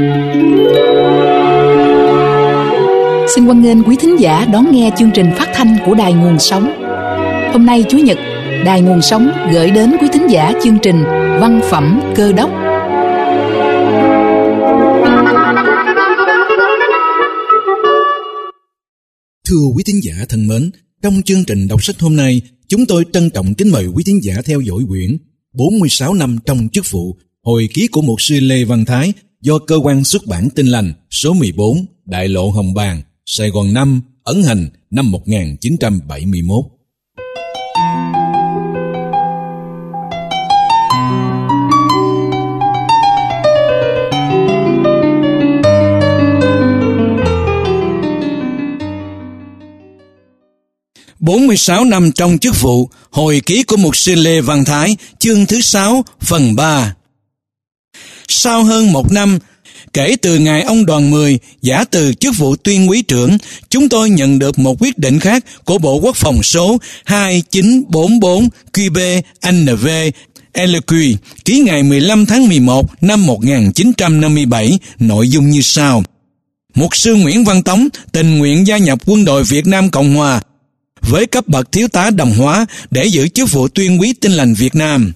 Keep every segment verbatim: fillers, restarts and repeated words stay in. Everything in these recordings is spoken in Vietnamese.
Xin hoan nghênh quý thính giả đón nghe chương trình phát thanh của Đài Nguồn Sống. Hôm nay Chủ nhật, Đài Nguồn Sống gửi đến quý thính giả chương trình Văn phẩm Cơ đốc. Thưa quý thính giả thân mến, trong chương trình đọc sách hôm nay, chúng tôi trân trọng kính mời quý thính giả theo dõi quyển bốn mươi sáu năm trong chức vụ, hồi ký của mục sư Lê Văn Thái do cơ quan xuất bản Tin Lành số mười bốn, Đại lộ Hồng Bàng, Sài Gòn năm, ấn hành năm một nghìn chín trăm bảy mươi mốt. bốn mươi sáu năm trong chức vụ, hồi ký của mục sư Lê Văn Thái, chương thứ sáu, phần ba. Sau hơn một năm, kể từ ngày ông Đoàn Mười giã từ chức vụ tuyên úy trưởng, chúng tôi nhận được một quyết định khác của Bộ Quốc phòng số hai chín bốn bốn Q B N V L Q ký ngày mười lăm tháng mười một năm một nghìn chín trăm năm mươi bảy, nội dung như sau. Mục sư Nguyễn Văn Tống tình nguyện gia nhập Quân đội Việt Nam Cộng Hòa với cấp bậc thiếu tá đồng hóa để giữ chức vụ tuyên úy Tin Lành Việt Nam.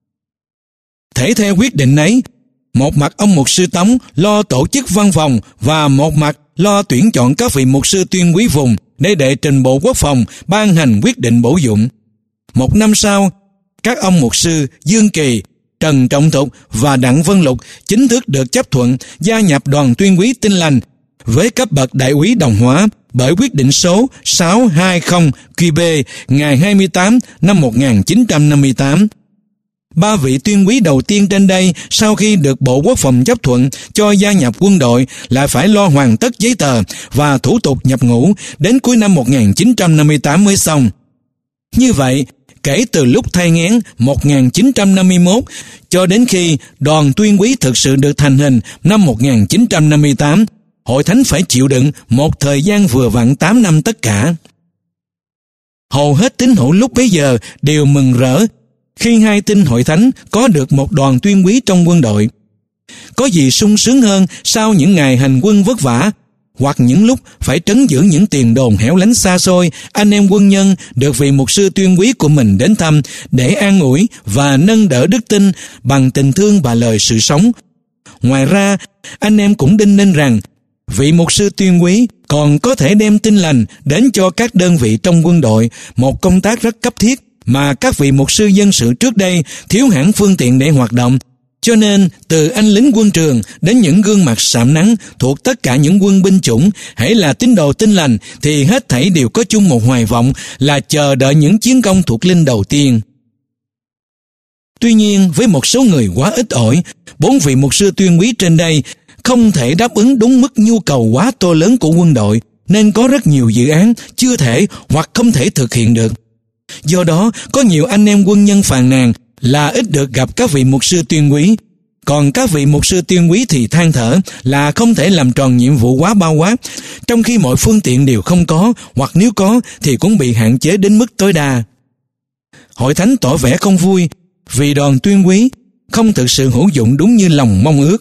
Thể theo quyết định ấy, một mặt ông mục sư Tống lo tổ chức văn phòng và một mặt lo tuyển chọn các vị mục sư tuyên úy vùng để đệ trình Bộ Quốc phòng ban hành quyết định bổ dụng. Một năm sau, các ông mục sư Dương Kỳ, Trần Trọng Thục và Đặng Vân Lục chính thức được chấp thuận gia nhập đoàn tuyên úy Tin Lành với cấp bậc đại úy đồng hóa bởi quyết định số sáu hai không Q B ngày hai mươi tám năm một nghìn chín trăm năm mươi tám. Ba vị tuyên úy đầu tiên trên đây sau khi được Bộ Quốc phòng chấp thuận cho gia nhập quân đội lại phải lo hoàn tất giấy tờ và thủ tục nhập ngũ đến cuối năm một nghìn chín trăm năm mươi tám mới xong. Như vậy, kể từ lúc thai nghén một nghìn chín trăm năm mươi mốt cho đến khi đoàn tuyên úy thực sự được thành hình năm một nghìn chín trăm năm mươi tám, Hội Thánh phải chịu đựng một thời gian vừa vặn tám năm tất cả. Hầu hết tín hữu lúc bấy giờ đều mừng rỡ khi hai tin Hội Thánh có được một đoàn tuyên úy trong quân đội. Có gì sung sướng hơn sau những ngày hành quân vất vả, hoặc những lúc phải trấn giữ những tiền đồn hẻo lánh xa xôi, anh em quân nhân được vị mục sư tuyên úy của mình đến thăm để an ủi và nâng đỡ đức tin bằng tình thương và lời sự sống. Ngoài ra, anh em cũng đinh ninh rằng vị mục sư tuyên úy còn có thể đem tin lành đến cho các đơn vị trong quân đội, một công tác rất cấp thiết mà các vị mục sư dân sự trước đây thiếu hẳn phương tiện để hoạt động. Cho nên, từ anh lính quân trường đến những gương mặt sạm nắng thuộc tất cả những quân binh chủng, hễ là tín đồ tin lành thì hết thảy đều có chung một hoài vọng là chờ đợi những chiến công thuộc linh đầu tiên. Tuy nhiên, với một số người quá ít ỏi, bốn vị mục sư tuyên úy trên đây không thể đáp ứng đúng mức nhu cầu quá to lớn của quân đội, nên có rất nhiều dự án chưa thể hoặc không thể thực hiện được. Do đó, có nhiều anh em quân nhân phàn nàn là ít được gặp các vị mục sư tuyên úy, còn các vị mục sư tuyên úy thì than thở là không thể làm tròn nhiệm vụ quá bao quát, trong khi mọi phương tiện đều không có, hoặc nếu có thì cũng bị hạn chế đến mức tối đa. Hội Thánh tỏ vẻ không vui vì đoàn tuyên úy không thực sự hữu dụng đúng như lòng mong ước.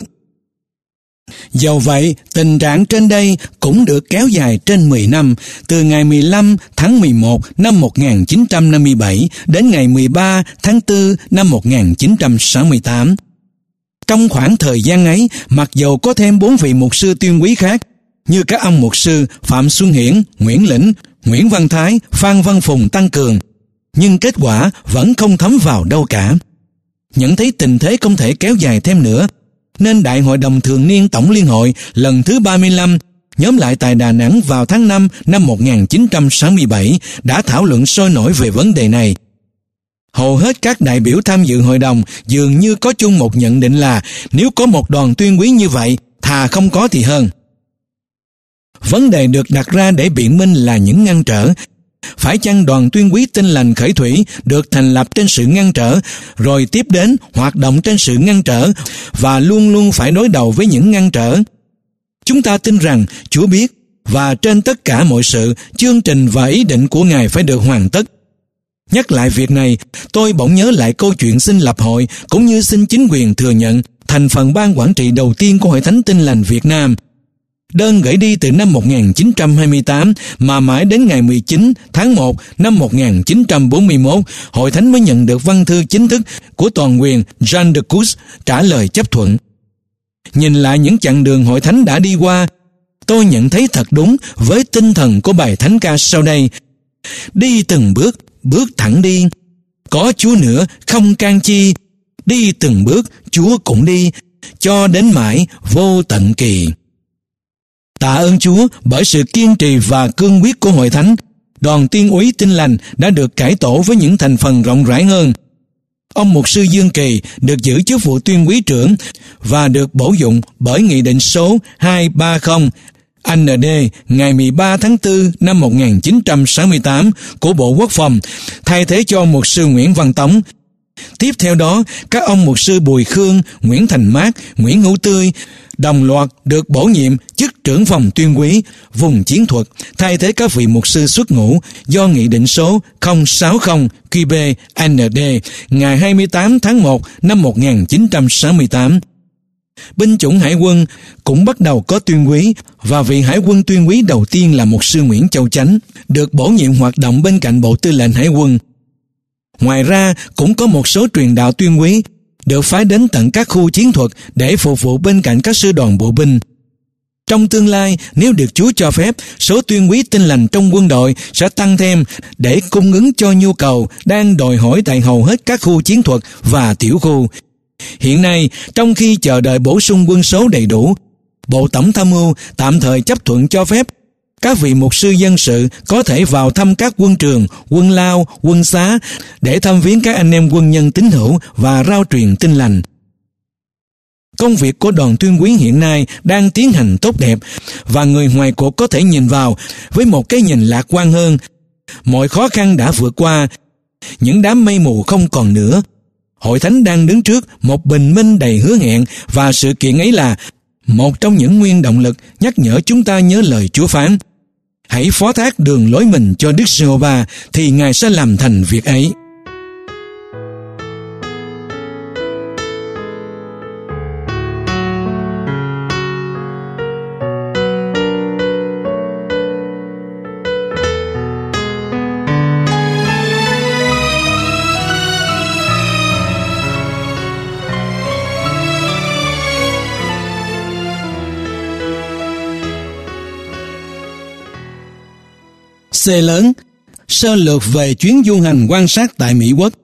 Dầu vậy, tình trạng trên đây cũng được kéo dài trên mười năm, từ ngày mười lăm tháng mười một năm một nghìn chín trăm năm mươi bảy đến ngày mười ba tháng tư năm một nghìn chín trăm sáu mươi tám. Trong khoảng thời gian ấy, mặc dầu có thêm bốn vị mục sư tuyên úy khác, như các ông mục sư Phạm Xuân Hiển, Nguyễn Lĩnh, Nguyễn Văn Thái, Phan Văn Phùng tăng cường, nhưng kết quả vẫn không thấm vào đâu cả. Nhận thấy tình thế không thể kéo dài thêm nữa, nên Đại hội đồng thường niên Tổng Liên hội lần thứ ba mươi lăm nhóm lại tại Đà Nẵng vào tháng năm năm một nghìn chín trăm sáu mươi bảy đã thảo luận sôi nổi về vấn đề này. Hầu hết các đại biểu tham dự hội đồng dường như có chung một nhận định là nếu có một đoàn tuyên úy như vậy, thà không có thì hơn. Vấn đề được đặt ra để biện minh là những ngăn trở. Phải chăng đoàn tuyên úy Tin Lành khởi thủy được thành lập trên sự ngăn trở, rồi tiếp đến hoạt động trên sự ngăn trở, và luôn luôn phải đối đầu với những ngăn trở? Chúng ta tin rằng Chúa biết, và trên tất cả mọi sự, chương trình và ý định của Ngài phải được hoàn tất. Nhắc lại việc này, tôi bỗng nhớ lại câu chuyện xin lập hội, cũng như xin chính quyền thừa nhận thành phần ban quản trị đầu tiên của Hội Thánh Tin Lành Việt Nam. Đơn gửi đi từ năm một nghìn chín trăm hai mươi tám mà mãi đến ngày mười chín tháng một năm một nghìn chín trăm bốn mươi mốt, Hội Thánh mới nhận được văn thư chính thức của toàn quyền Jean de Cus trả lời chấp thuận. Nhìn lại những chặng đường Hội Thánh đã đi qua, tôi nhận thấy thật đúng với tinh thần của bài thánh ca sau đây: đi từng bước, bước thẳng đi, có Chúa nữa không can chi, đi từng bước Chúa cũng đi, cho đến mãi vô tận kỳ. Tạ ơn Chúa bởi sự kiên trì và cương quyết của Hội Thánh, đoàn Tuyên úy Tin Lành đã được cải tổ với những thành phần rộng rãi hơn. Ông mục sư Dương Kỳ được giữ chức vụ tuyên úy trưởng và được bổ dụng bởi Nghị định số hai trăm ba mươi N D ngày mười ba tháng tư năm một nghìn chín trăm sáu mươi tám của Bộ Quốc phòng, thay thế cho mục sư Nguyễn Văn Tống. Tiếp theo đó, các ông mục sư Bùi Khương, Nguyễn Thành Mát, Nguyễn Hữu Tươi đồng loạt được bổ nhiệm chức trưởng phòng tuyên úy vùng chiến thuật, thay thế các vị mục sư xuất ngũ do Nghị định số không sáu không Q B N D ngày hai mươi tám tháng một năm một nghìn chín trăm sáu mươi tám. Binh chủng hải quân cũng bắt đầu có tuyên úy, và vị hải quân tuyên úy đầu tiên là mục sư Nguyễn Châu Chánh, được bổ nhiệm hoạt động bên cạnh Bộ Tư lệnh Hải quân. Ngoài ra, cũng có một số truyền đạo tuyên úy được phái đến tận các khu chiến thuật để phục vụ bên cạnh các sư đoàn bộ binh. Trong tương lai, nếu được Chúa cho phép, số tuyên úy Tin Lành trong quân đội sẽ tăng thêm để cung ứng cho nhu cầu đang đòi hỏi tại hầu hết các khu chiến thuật và tiểu khu. Hiện nay, trong khi chờ đợi bổ sung quân số đầy đủ, Bộ Tổng tham mưu tạm thời chấp thuận cho phép các vị mục sư dân sự có thể vào thăm các quân trường, quân lao, quân xá để thăm viếng các anh em quân nhân tín hữu và rao truyền Tin Lành. Công việc của đoàn tuyên úy hiện nay đang tiến hành tốt đẹp, và người ngoài cuộc có thể nhìn vào với một cái nhìn lạc quan hơn. Mọi khó khăn đã vượt qua, những đám mây mù không còn nữa. Hội Thánh đang đứng trước một bình minh đầy hứa hẹn, và sự kiện ấy là một trong những nguyên động lực nhắc nhở chúng ta nhớ lời Chúa phán: hãy phó thác đường lối mình cho Đức Giê-hô-va, thì Ngài sẽ làm thành việc ấy. C lớn, sơ lược về chuyến du hành quan sát tại Mỹ Quốc.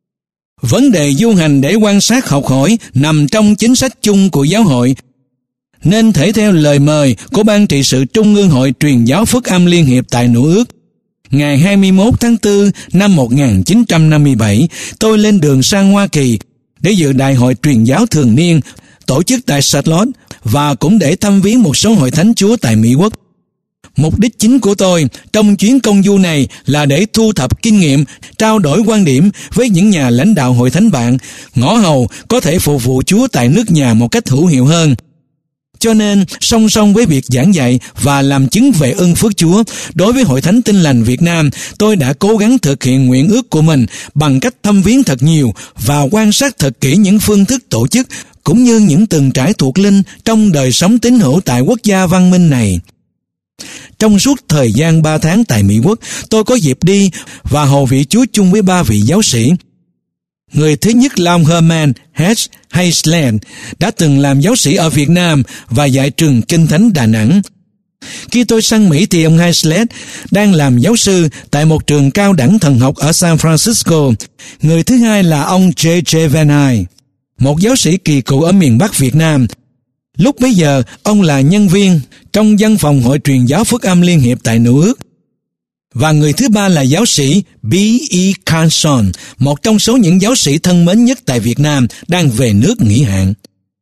Vấn đề du hành để quan sát học hỏi nằm trong chính sách chung của giáo hội, nên thể theo lời mời của Ban trị sự Trung ương Hội Truyền giáo Phúc Âm Liên hiệp tại Nữ Ước. Ngày hai mươi mốt tháng tư năm một nghìn chín trăm năm mươi bảy, tôi lên đường sang Hoa Kỳ để dự đại hội truyền giáo thường niên tổ chức tại Charlotte, và cũng để thăm viếng một số hội thánh Chúa tại Mỹ Quốc. Mục đích chính của tôi trong chuyến công du này là để thu thập kinh nghiệm, trao đổi quan điểm với những nhà lãnh đạo hội thánh bạn, ngõ hầu có thể phục vụ Chúa tại nước nhà một cách hữu hiệu hơn. Cho nên, song song với việc giảng dạy và làm chứng về ơn phước Chúa, đối với Hội Thánh Tin Lành Việt Nam, tôi đã cố gắng thực hiện nguyện ước của mình bằng cách thăm viếng thật nhiều và quan sát thật kỹ những phương thức tổ chức cũng như những từng trải thuộc linh trong đời sống tín hữu tại quốc gia văn minh này. Trong suốt thời gian ba tháng tại Mỹ Quốc, tôi có dịp đi và hầu vị Chúa chung với ba vị giáo sĩ. Người thứ nhất là ông Herman H. Haysland, đã từng làm giáo sĩ ở Việt Nam và dạy trường Kinh Thánh Đà Nẵng. Khi tôi sang Mỹ thì ông Haysland đang làm giáo sư tại một trường cao đẳng thần học ở San Francisco. Người thứ hai là ông J J Van High, một giáo sĩ kỳ cựu ở miền Bắc Việt Nam. Lúc bấy giờ, ông là nhân viên trong văn phòng Hội Truyền giáo Phúc Âm Liên hiệp tại Nữ Ước. Và người thứ ba là giáo sĩ B E Carson, một trong số những giáo sĩ thân mến nhất tại Việt Nam, đang về nước nghỉ hạn.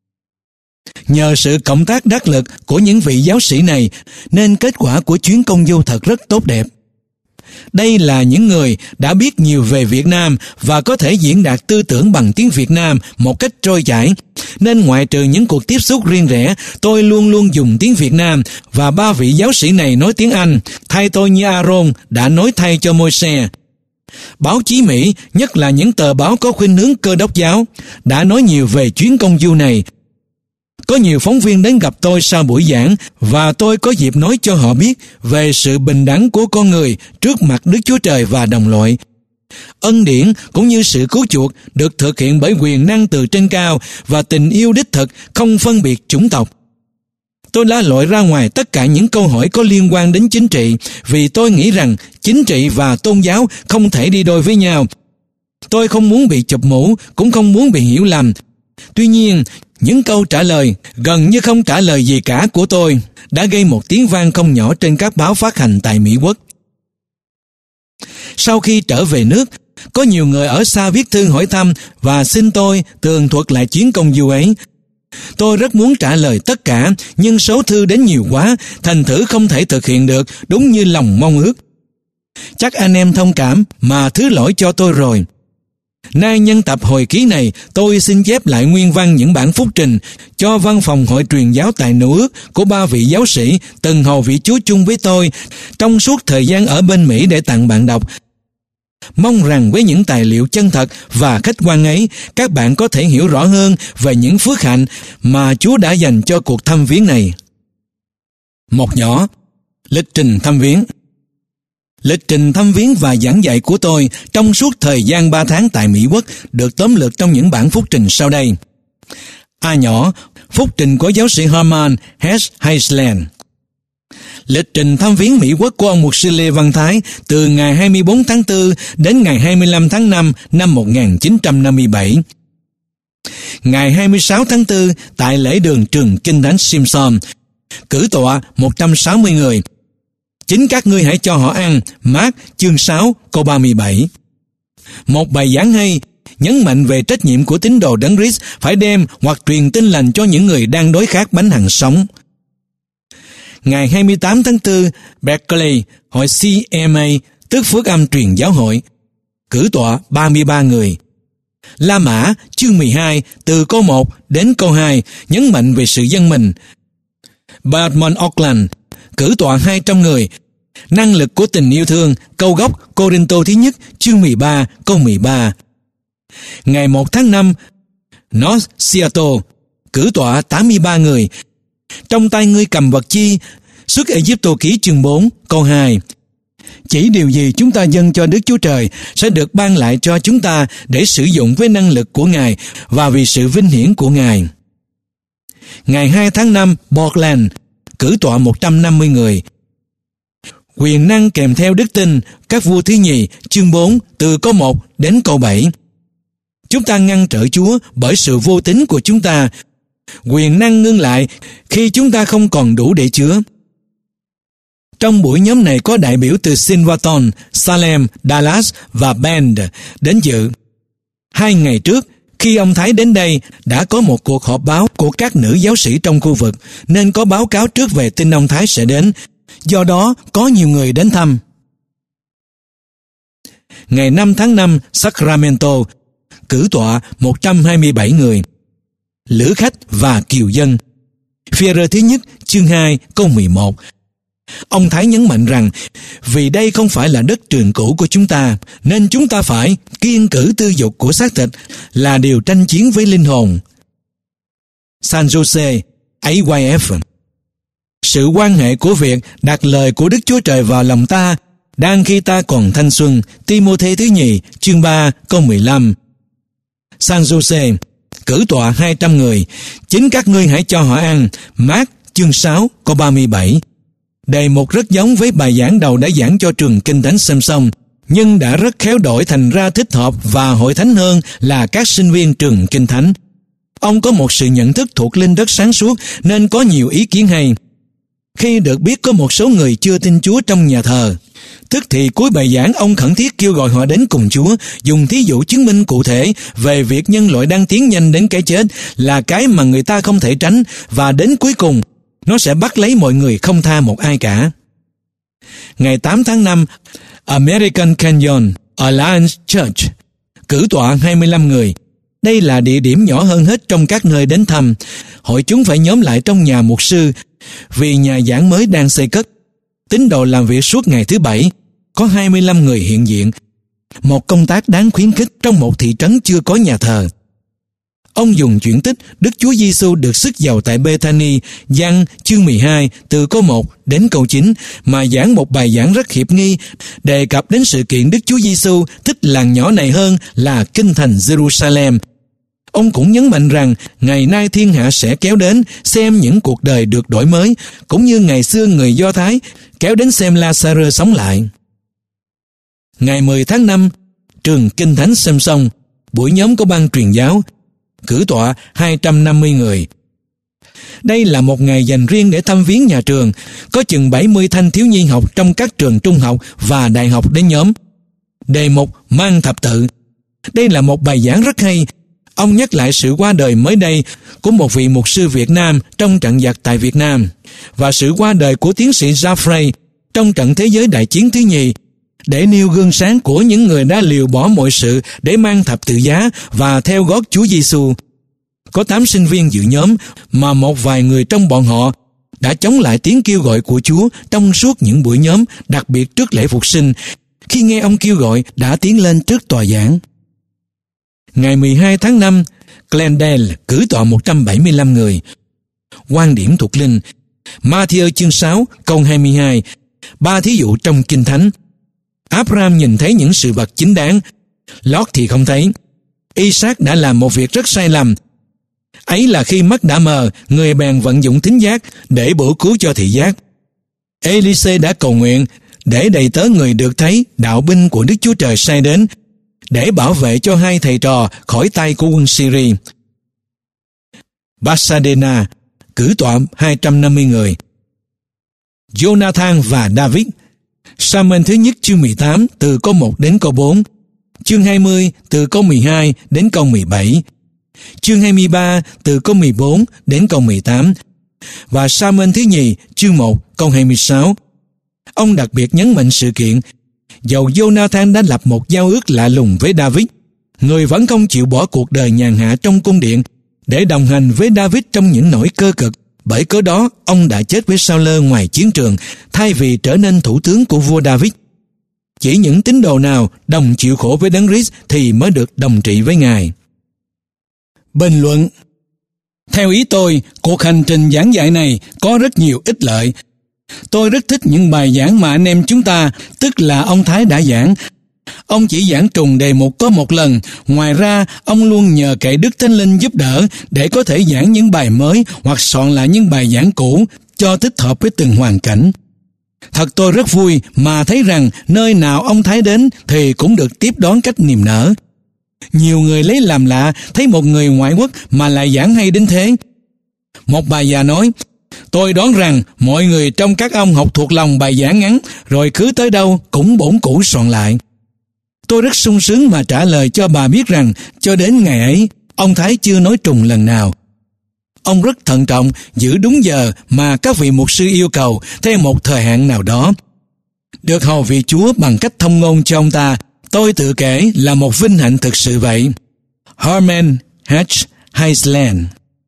Nhờ sự cộng tác đắc lực của những vị giáo sĩ này, nên kết quả của chuyến công du thật rất tốt đẹp. Đây là những người đã biết nhiều về Việt Nam và có thể diễn đạt tư tưởng bằng tiếng Việt Nam một cách trôi chảy. Nên ngoại trừ những cuộc tiếp xúc riêng rẽ, tôi luôn luôn dùng tiếng Việt Nam, và ba vị giáo sĩ này nói tiếng Anh, thay tôi như Aaron đã nói thay cho Môi-se. Báo chí Mỹ, nhất là những tờ báo có khuynh hướng Cơ đốc giáo, đã nói nhiều về chuyến công du này. Có nhiều phóng viên đến gặp tôi sau buổi giảng và tôi có dịp nói cho họ biết về sự bình đẳng của con người trước mặt Đức Chúa Trời và đồng loại. Ân điển cũng như sự cứu chuộc được thực hiện bởi quyền năng từ trên cao và tình yêu đích thực không phân biệt chủng tộc. Tôi đã loại ra ngoài tất cả những câu hỏi có liên quan đến chính trị vì tôi nghĩ rằng chính trị và tôn giáo không thể đi đôi với nhau. Tôi không muốn bị chụp mũ, cũng không muốn bị hiểu lầm. Tuy nhiên, những câu trả lời gần như không trả lời gì cả của tôi đã gây một tiếng vang không nhỏ trên các báo phát hành tại Mỹ Quốc. Sau khi trở về nước, có nhiều người ở xa viết thư hỏi thăm và xin tôi tường thuật lại chuyến công du ấy. Tôi rất muốn trả lời tất cả, nhưng số thư đến nhiều quá, thành thử không thể thực hiện được đúng như lòng mong ước. Chắc anh em thông cảm mà thứ lỗi cho tôi rồi. Nay nhân tập hồi ký này, tôi xin chép lại nguyên văn những bản phúc trình cho văn phòng hội truyền giáo tại Nữ Ước của ba vị giáo sĩ từng hầu vị Chúa chung với tôi trong suốt thời gian ở bên Mỹ để tặng bạn đọc. Mong rằng với những tài liệu chân thật và khách quan ấy, các bạn có thể hiểu rõ hơn về những phước hạnh mà Chúa đã dành cho cuộc thăm viếng này. Một nhỏ, lịch trình thăm viếng. Lịch trình thăm viếng và giảng dạy của tôi trong suốt thời gian ba tháng tại Mỹ Quốc được tóm lược trong những bản phúc trình sau đây. A nhỏ, phúc trình của giáo sĩ Herman H. Heisland. Lịch trình thăm viếng Mỹ Quốc của ông mục sư Lê Văn Thái từ ngày hai mươi bốn tháng tư đến ngày hai mươi lăm tháng năm năm một nghìn chín trăm năm mươi bảy. Ngày hai mươi sáu tháng tư tại lễ đường trường Kinh Thánh Simpson, cử tọa một trăm sáu mươi người. Chính các ngươi hãy cho họ ăn, Mác chương sáu câu ba mươi bảy. Một bài giảng hay, nhấn mạnh về trách nhiệm của tín đồ Đấng Christ phải đem hoặc truyền tin lành cho những người đang đói khát bánh hằng sống. Ngày hai mươi tám tháng tư, Berkeley, hội C M A, tức Phước Âm Truyền Giáo Hội, cử tọa ba mươi ba người. La Mã, chương mười hai, từ câu một đến câu hai, nhấn mạnh về sự dân mình. Badmont Auckland, cử tọa hai trăm người. Năng lực của tình yêu thương, câu gốc Cô-rinh-tô thứ nhất, chương mười ba, câu mười ba. Ngày một tháng năm, North Seattle, cử tọa tám mươi ba người. Trong tay ngươi cầm vật chi? Xuất Ê-díp-tô ký chương bốn, câu hai. Chỉ điều gì chúng ta dâng cho Đức Chúa Trời sẽ được ban lại cho chúng ta để sử dụng với năng lực của Ngài và vì sự vinh hiển của Ngài. Ngày hai tháng năm, Portland, cử tọa một trăm năm mươi người. Quyền năng kèm theo đức tin, các vua thứ nhì, chương bốn, từ câu một đến câu bảy. Chúng ta ngăn trở Chúa bởi sự vô tín của chúng ta. Quyền năng ngưng lại khi chúng ta không còn đủ để chứa. Trong buổi nhóm này có đại biểu từ Silverton, Salem, Dallas và Bend đến dự. Hai ngày trước, khi ông Thái đến đây, đã có một cuộc họp báo của các nữ giáo sĩ trong khu vực, nên có báo cáo trước về tin ông Thái sẽ đến. Do đó, có nhiều người đến thăm. Ngày năm tháng năm, Sacramento, cử tọa một trăm hai mươi bảy người. Lữ khách và kiều dân. Phi-e-rơ thứ nhất, chương hai, câu mười một. Ông Thái nhấn mạnh rằng, vì đây không phải là đất trường cũ của chúng ta, nên chúng ta phải kiêng cử tư dục của xác thịt là điều tranh chiến với linh hồn. San Jose, A Y F. Sự quan hệ của việc đặt lời của Đức Chúa Trời vào lòng ta đang khi ta còn thanh xuân. Ti-mô-thê thứ nhì, chương ba, câu mười lăm. San Jose, cử tọa hai trăm người. Chính các ngươi hãy cho họ ăn. Mác, chương sáu, câu ba mươi bảy. Đề mục rất giống với bài giảng đầu đã giảng cho trường Kinh Thánh Samson, nhưng đã rất khéo đổi thành ra thích hợp và hội thánh hơn là các sinh viên trường Kinh Thánh. Ông có một sự nhận thức thuộc linh rất sáng suốt nên có nhiều ý kiến hay. Khi được biết có một số người chưa tin Chúa trong nhà thờ, tức thì cuối bài giảng ông khẩn thiết kêu gọi họ đến cùng Chúa, dùng thí dụ chứng minh cụ thể về việc nhân loại đang tiến nhanh đến cái chết là cái mà người ta không thể tránh, và đến cuối cùng nó sẽ bắt lấy mọi người không tha một ai cả. Ngày tám tháng năm, American Canyon Alliance Church, cử tọa hai mươi lăm người. Đây là địa điểm nhỏ hơn hết trong các nơi đến thăm. Hội chúng phải nhóm lại trong nhà mục sư vì nhà giảng mới đang xây cất. Tín đồ làm việc suốt ngày thứ bảy, có hai mươi lăm người hiện diện. một công tác đáng khuyến khích trong một thị trấn chưa có nhà thờ. Ông dùng chuyện tích Đức Chúa Giêsu được sức giàu tại Bethany, Giăng chương mười hai từ câu một đến câu chín mà giảng một bài giảng rất hiệp nghi, đề cập đến sự kiện Đức Chúa Giêsu thích làng nhỏ này hơn là kinh thành Jerusalem. Ông cũng nhấn mạnh rằng ngày nay thiên hạ sẽ kéo đến xem những cuộc đời được đổi mới, cũng như ngày xưa người Do Thái kéo đến xem Lazarơ sống lại. Ngày mười tháng năm, trường Kinh Thánh xem xong, buổi nhóm có ban truyền giáo, cử tọa hai trăm năm mươi người. Đây là một ngày dành riêng để thăm viếng nhà trường, có chừng bảy mươi thanh thiếu nhi học trong các trường trung học và đại học đến nhóm. Đề mục mang thập tự. Đây là một bài giảng rất hay. Ông nhắc lại sự qua đời mới đây của một vị mục sư Việt Nam trong trận giặc tại Việt Nam và sự qua đời của tiến sĩ Jaffray trong trận thế giới đại chiến thứ nhì, để nêu gương sáng của những người đã liều bỏ mọi sự để mang thập tự giá và theo gót Chúa Giêsu. Có tám sinh viên dự nhóm mà một vài người trong bọn họ đã chống lại tiếng kêu gọi của Chúa trong suốt những buổi nhóm, đặc biệt trước lễ Phục sinh. Khi nghe ông kêu gọi, đã tiến lên trước tòa giảng. Ngày mười hai tháng năm, Glendale cử tọa một trăm bảy mươi lăm người. Quan điểm thuộc linh. Ma-thi-ơ chương sáu câu hai mươi hai. Ba thí dụ trong Kinh Thánh. Abraham nhìn thấy những sự vật chính đáng, Lót thì không thấy. Isaac đã làm một việc rất sai lầm. Ấy là khi mắt đã mờ, người bèn vận dụng thính giác để bổ cứu cho thị giác. Elise đã cầu nguyện để đầy tớ người được thấy đạo binh của Đức Chúa Trời sai đến, để bảo vệ cho hai thầy trò khỏi tay của quân Syria. Pasadena cử tọa hai trăm năm mươi người. Jonathan và David. Sa-muel thứ nhất chương mười tám từ câu một đến câu bốn, chương hai mươi từ câu mười hai đến câu mười bảy, chương hai mươi ba từ câu mười bốn đến câu mười tám và Sa-muel thứ nhì chương một câu hai mươi sáu. Ông đặc biệt nhấn mạnh sự kiện dầu Jonathan đã lập một giao ước lạ lùng với David, người vẫn không chịu bỏ cuộc đời nhàn hạ trong cung điện để đồng hành với David trong những nỗi cơ cực. Bởi cớ đó, ông đã chết với Sa-ulơ ngoài chiến trường thay vì trở nên thủ tướng của vua David. Chỉ những tín đồ nào đồng chịu khổ với Đấng Christ thì mới được đồng trị với Ngài. Bình luận. Theo ý tôi, cuộc hành trình giảng dạy này có rất nhiều ích lợi. Tôi rất thích những bài giảng mà anh em chúng ta, tức là ông Thái đã giảng. Ông chỉ giảng trùng đề mục có một lần, ngoài ra ông luôn nhờ cậy Đức Thánh Linh giúp đỡ để có thể giảng những bài mới hoặc soạn lại những bài giảng cũ cho thích hợp với từng hoàn cảnh. Thật tôi rất vui mà thấy rằng nơi nào ông Thái đến thì cũng được tiếp đón cách niềm nở. Nhiều người lấy làm lạ thấy một người ngoại quốc mà lại giảng hay đến thế. Một bà già nói, tôi đoán rằng mọi người trong các ông học thuộc lòng bài giảng ngắn, rồi cứ tới đâu cũng bổn cũ soạn lại. Tôi rất sung sướng mà trả lời cho bà biết rằng cho đến ngày ấy, ông Thái chưa nói trùng lần nào. Ông rất thận trọng giữ đúng giờ mà các vị mục sư yêu cầu theo một thời hạn nào đó. Được hầu vị Chúa bằng cách thông ngôn cho ông ta, tôi tự kể là một vinh hạnh thực sự vậy. Herman H. Heisland.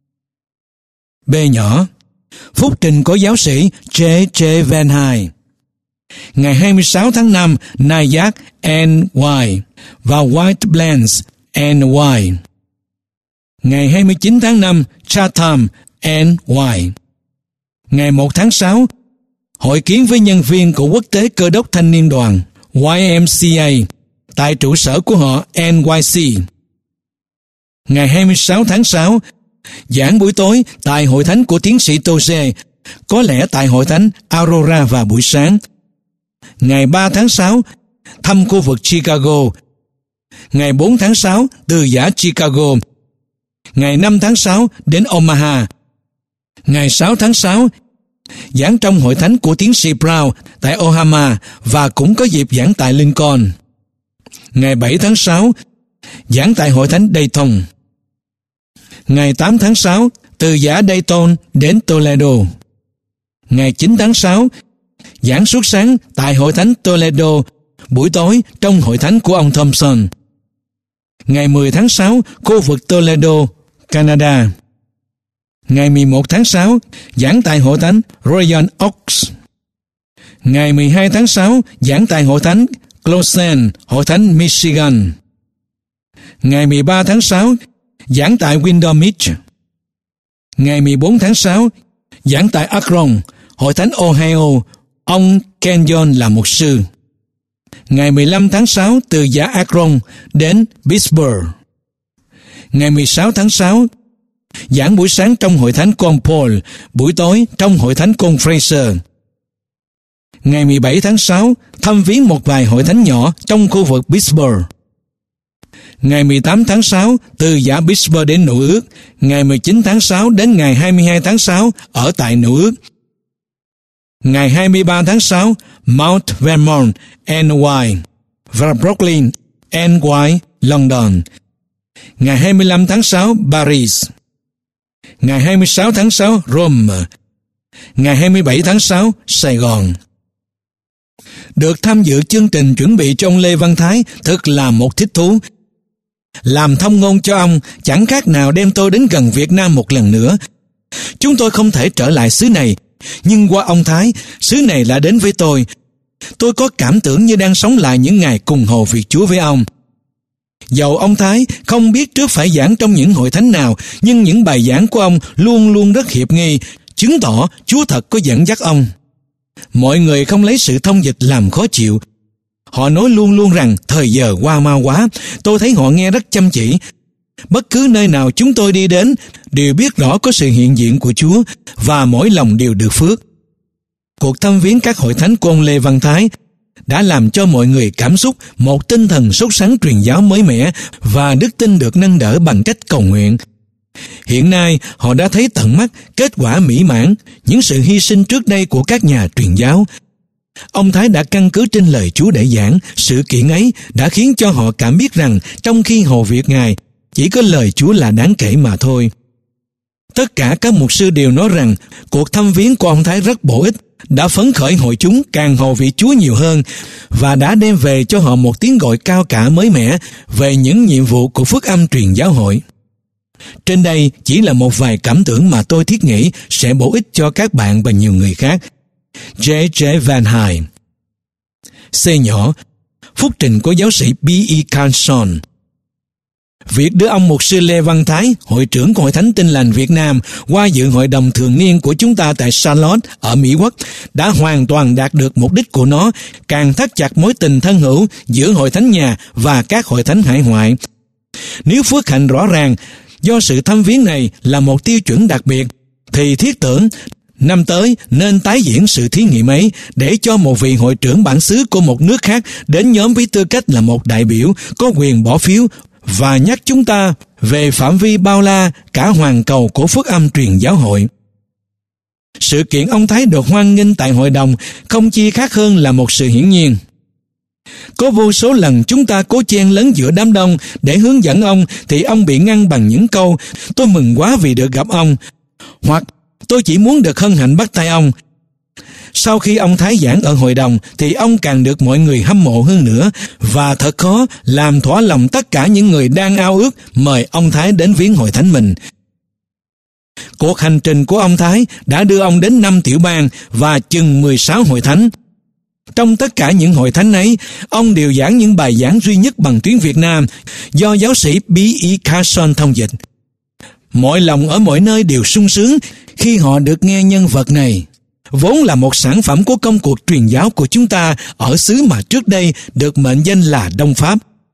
B nhỏ. Phúc trình của giáo sĩ J J Van High. Ngày hai mươi sáu tháng năm, Nyack N Y và White Plains N Y. Ngày hai mươi chín tháng năm, Chatham N Y. Ngày một tháng sáu, hội kiến với nhân viên của Quốc tế Cơ đốc Thanh niên đoàn Y M C A tại trụ sở của họ N Y C. Ngày hai mươi sáu tháng sáu, giảng buổi tối tại hội thánh của tiến sĩ Toze, có lẽ tại hội thánh Aurora vào buổi sáng. Ngày ba tháng sáu, thăm khu vực Chicago. Ngày bốn tháng sáu, từ giã Chicago. Ngày năm tháng sáu, đến Omaha. Ngày sáu tháng sáu, giảng trong hội thánh của tiến sĩ Brown tại Omaha và cũng có dịp giảng tại Lincoln. Ngày bảy tháng sáu, giảng tại hội thánh Dayton. Ngày tám tháng sáu, từ giã Dayton đến Toledo. Ngày chín tháng sáu, giảng suốt sáng tại hội thánh Toledo, buổi tối trong hội thánh của ông Thompson. Ngày mười tháng sáu, khu vực Toledo, Canada. Ngày mười một tháng sáu, giảng tại hội thánh Royal Oaks. Ngày mười hai tháng sáu, giảng tại hội thánh Closen, Hội thánh Michigan. Ngày mười ba tháng sáu, giảng tại Window Ngày mười bốn tháng sáu, giảng tại Akron, Hội thánh Ohio, ông Kenyon là mục sư. Ngày mười lăm tháng sáu, từ giả Akron đến Pittsburgh. Ngày mười sáu tháng sáu, giảng buổi sáng trong Hội thánh Con Paul, buổi tối trong Hội thánh Con Fraser. Ngày mười bảy tháng sáu, thăm viếng một vài hội thánh nhỏ trong khu vực Pittsburgh. Ngày mười tám tháng sáu, từ giả Pittsburgh đến Nữ Ước. Ngày mười chín tháng sáu đến ngày hai mươi hai tháng sáu, ở tại Nữ Ước. Ngày hai mươi ba tháng sáu, Mount Vermont, N Y và Brooklyn, N Y, London. Ngày hai mươi lăm tháng sáu, Paris. Ngày hai mươi sáu tháng sáu, Rome. Ngày hai mươi bảy tháng sáu, Sài Gòn. Được tham dự chương trình chuẩn bị cho ông Lê Văn Thái thật là một thích thú. Làm thông ngôn cho ông chẳng khác nào đem tôi đến gần Việt Nam một lần nữa. Chúng tôi không thể trở lại xứ này, nhưng qua ông Thái, xứ này lại đến với tôi. Tôi có cảm tưởng như đang sống lại những ngày cùng hầu việc Chúa với ông. Dầu ông Thái không biết trước phải giảng trong những hội thánh nào, nhưng những bài giảng của ông luôn luôn rất hiệp nghi, chứng tỏ Chúa thật có dẫn dắt ông. Mọi người không lấy sự thông dịch làm khó chịu. Họ nói luôn luôn rằng thời giờ qua mau quá. Tôi thấy họ nghe rất chăm chỉ. Bất cứ nơi nào chúng tôi đi đến đều biết rõ có sự hiện diện của Chúa và mỗi lòng đều được phước. Cuộc thăm viếng các hội thánh của ông Lê Văn Thái đã làm cho mọi người cảm xúc một tinh thần sốt sắng truyền giáo mới mẻ và đức tin được nâng đỡ bằng cách cầu nguyện. Hiện nay, họ đã thấy tận mắt kết quả mỹ mãn những sự hy sinh trước đây của các nhà truyền giáo. Ông Thái đã căn cứ trên lời Chúa để giảng. Sự kiện ấy đã khiến cho họ cảm biết rằng trong khi hầu việc Ngài, chỉ có lời Chúa là đáng kể mà thôi. Tất cả các mục sư đều nói rằng cuộc thăm viếng của ông Thái rất bổ ích, đã phấn khởi hội chúng càng hầu việc Chúa nhiều hơn và đã đem về cho họ một tiếng gọi cao cả mới mẻ về những nhiệm vụ của phước âm truyền giáo hội. Trên đây chỉ là một vài cảm tưởng mà tôi thiết nghĩ sẽ bổ ích cho các bạn và nhiều người khác. J J Van Hài. C nhỏ, phúc trình của giáo sĩ B E Carlson. Việc đưa ông mục sư Lê Văn Thái, hội trưởng của Hội Thánh Tin Lành Việt Nam, qua dự hội đồng thường niên của chúng ta tại Charlotte ở Mỹ Quốc đã hoàn toàn đạt được mục đích của nó, càng thắt chặt mối tình thân hữu giữa hội thánh nhà và các hội thánh hải ngoại. Nếu phước hạnh rõ ràng do sự thăm viếng này là một tiêu chuẩn đặc biệt, thì thiết tưởng năm tới nên tái diễn sự thí nghiệm ấy để cho một vị hội trưởng bản xứ của một nước khác đến nhóm với tư cách là một đại biểu có quyền bỏ phiếu và nhắc chúng ta về phạm vi bao la cả hoàn cầu của phước âm truyền giáo hội. Sự kiện ông Thái được hoan nghênh tại hội đồng không chi khác hơn là một sự hiển nhiên. Có vô số lần chúng ta cố chen lấn giữa đám đông để hướng dẫn ông thì ông bị ngăn bằng những câu "Tôi mừng quá vì được gặp ông" hoặc "Tôi chỉ muốn được hân hạnh bắt tay ông." Sau khi ông Thái giảng ở hội đồng thì ông càng được mọi người hâm mộ hơn nữa, và thật khó làm thỏa lòng tất cả những người đang ao ước mời ông Thái đến viếng hội thánh mình. Cuộc hành trình của ông Thái đã đưa ông đến năm tiểu bang và chừng mười sáu hội thánh. Trong tất cả những hội thánh ấy, ông đều giảng những bài giảng duy nhất bằng tiếng Việt Nam do giáo sĩ B E Carlson thông dịch. Mọi lòng ở mọi nơi đều sung sướng khi họ được nghe nhân vật này, vốn là một sản phẩm của công cuộc truyền giáo của chúng ta ở xứ mà trước đây được mệnh danh là Đông Pháp.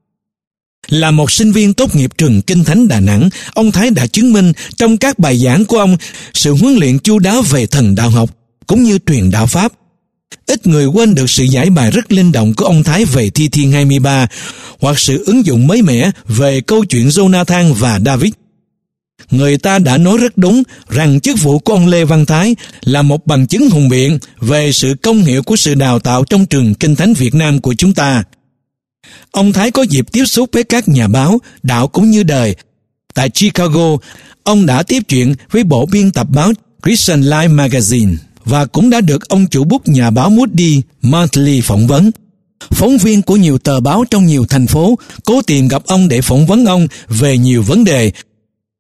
Là một sinh viên tốt nghiệp trường Kinh Thánh Đà Nẵng, ông Thái đã chứng minh trong các bài giảng của ông sự huấn luyện chu đáo về thần đạo học cũng như truyền đạo Pháp. Ít người quên được sự giải bài rất linh động của ông Thái về Thi Thiên hai mươi ba, hoặc sự ứng dụng mới mẻ về câu chuyện Jonathan và David. Người ta đã nói rất đúng rằng chức vụ của ông Lê Văn Thái là một bằng chứng hùng biện về sự công hiệu của sự đào tạo trong trường Kinh Thánh Việt Nam của chúng ta. Ông Thái có dịp tiếp xúc với các nhà báo, đạo cũng như đời. Tại Chicago, ông đã tiếp chuyện với bộ biên tập báo Christian Life Magazine và cũng đã được ông chủ bút nhà báo Moody Monthly phỏng vấn. Phóng viên của nhiều tờ báo trong nhiều thành phố cố tìm gặp ông để phỏng vấn ông về nhiều vấn đề.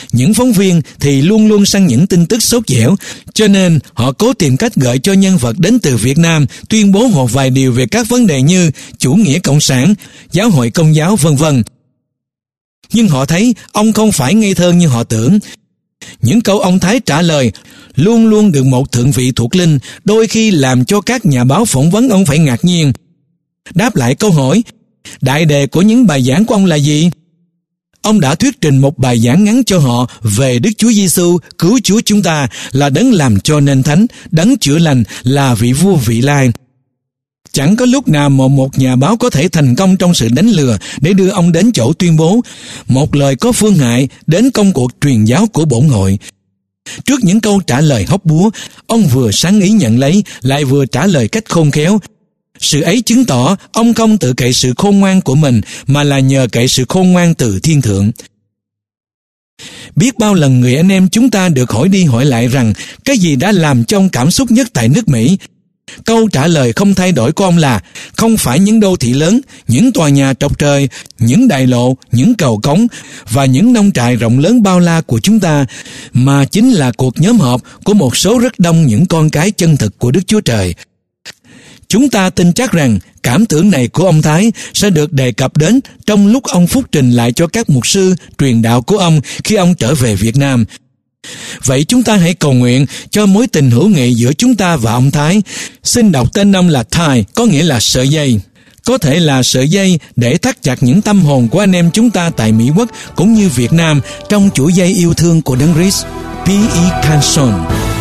Những phóng viên thì luôn luôn săn những tin tức sốt dẻo, cho nên họ cố tìm cách gợi cho nhân vật đến từ Việt Nam tuyên bố một vài điều về các vấn đề như chủ nghĩa cộng sản, giáo hội công giáo, vân vân. Nhưng họ thấy ông không phải ngây thơ như họ tưởng. Những câu ông Thái trả lời luôn luôn được một thượng vị thuộc linh, đôi khi làm cho các nhà báo phỏng vấn ông phải ngạc nhiên. Đáp lại câu hỏi, đại đề của những bài giảng của ông là gì? Ông đã thuyết trình một bài giảng ngắn cho họ về Đức Chúa Giêsu cứu Chúa chúng ta là đấng làm cho nên thánh, đấng chữa lành, là vị vua vị lai. Chẳng có lúc nào mà một nhà báo có thể thành công trong sự đánh lừa để đưa ông đến chỗ tuyên bố một lời có phương hại đến công cuộc truyền giáo của bổn hội. Trước những câu trả lời hóc búa, ông vừa sáng ý nhận lấy, lại vừa trả lời cách khôn khéo. Sự ấy chứng tỏ ông không tự cậy sự khôn ngoan của mình, mà là nhờ cậy sự khôn ngoan từ thiên thượng. Biết bao lần người anh em chúng ta được hỏi đi hỏi lại rằng cái gì đã làm cho ông cảm xúc nhất tại nước Mỹ. Câu trả lời không thay đổi của ông là không phải những đô thị lớn, những tòa nhà trọc trời, những đại lộ, những cầu cống và những nông trại rộng lớn bao la của chúng ta, mà chính là cuộc nhóm họp của một số rất đông những con cái chân thực của Đức Chúa Trời. Chúng ta tin chắc rằng cảm tưởng này của ông Thái sẽ được đề cập đến trong lúc ông phúc trình lại cho các mục sư truyền đạo của ông khi ông trở về Việt Nam. Vậy chúng ta hãy cầu nguyện cho mối tình hữu nghị giữa chúng ta và ông Thái. Xin đọc tên ông là Tie, có nghĩa là sợi dây. Có thể là sợi dây để thắt chặt những tâm hồn của anh em chúng ta tại Mỹ Quốc cũng như Việt Nam trong chuỗi dây yêu thương của Đấng Christ. P E Canson.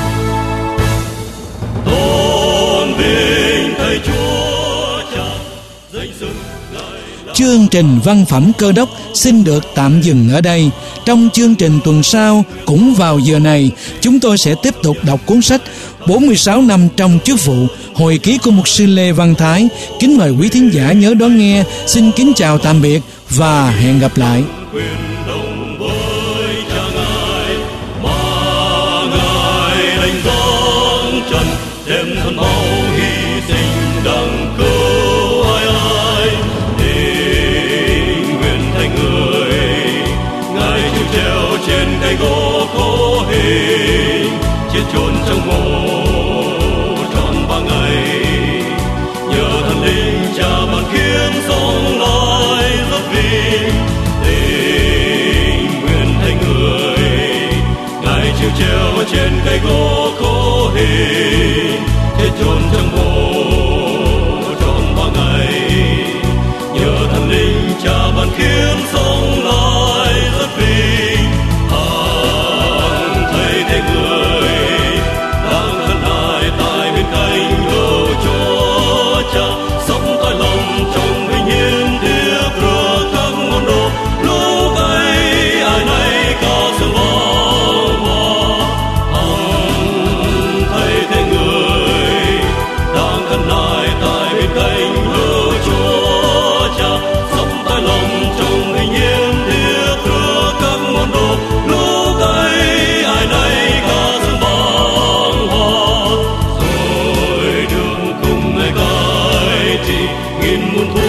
Chương trình Văn phẩm Cơ Đốc xin được tạm dừng ở đây. Trong chương trình tuần sau, cũng vào giờ này, chúng tôi sẽ tiếp tục đọc cuốn sách bốn mươi sáu năm trong chức vụ, hồi ký của mục sư Lê Văn Thái. Kính mời quý thính giả nhớ đón nghe. Xin kính chào tạm biệt và hẹn gặp lại. chôn trong mộ trọn ba ngày, nhờ thần linh Cha ban khiến sống lại rất vì tình nguyện thành người. Ngài chịu treo trên cây gỗ khổ hình, chết chôn trong mộ trọn ba ngày, nhờ thần linh Cha ban khiến sống lại rất vì nghìn muôn